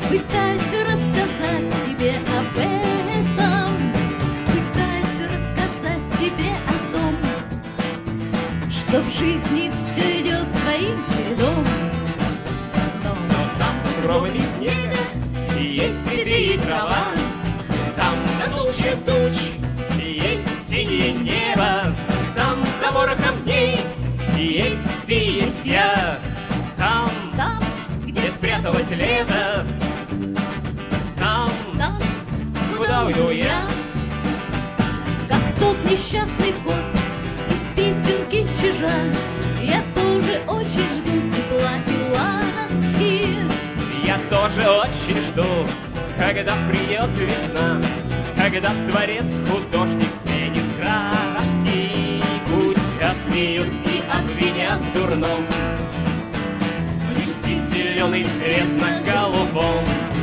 Пытаюсь рассказать тебе об этом, пытаюсь рассказать тебе о том, что в жизни все идет своим чередом. Но там за сугробами снега есть цветы и трава, там за толще туч есть синее небо, там за ворохом дней есть ты, есть я. Там, где спряталось лето, там, куда уйду я. Как тот несчастный кот из песенки чижа, я тоже очень жду тепла и ласки. Я тоже очень жду, когда придет весна, когда творец, художник сменит краски. Пусть осмеют и обвинят в дурном, льстит зеленый цвет на голубом.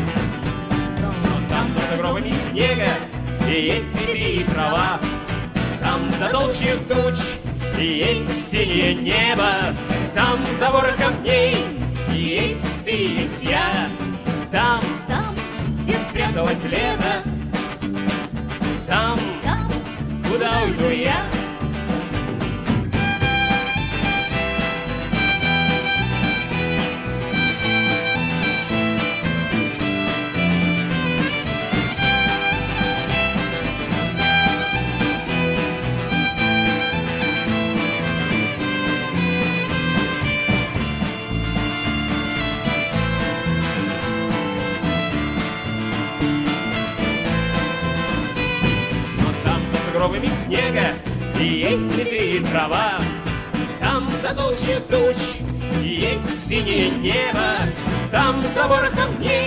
Но там за сугробами снега есть цветы и трава, там за толще туч есть синее небо, там за ворохом дней есть ты, есть я. Там, где спряталось лето, там, куда уйду я. Сугробами снега есть цветы и трава, там за толще туч есть синее небо, там за ворохом дней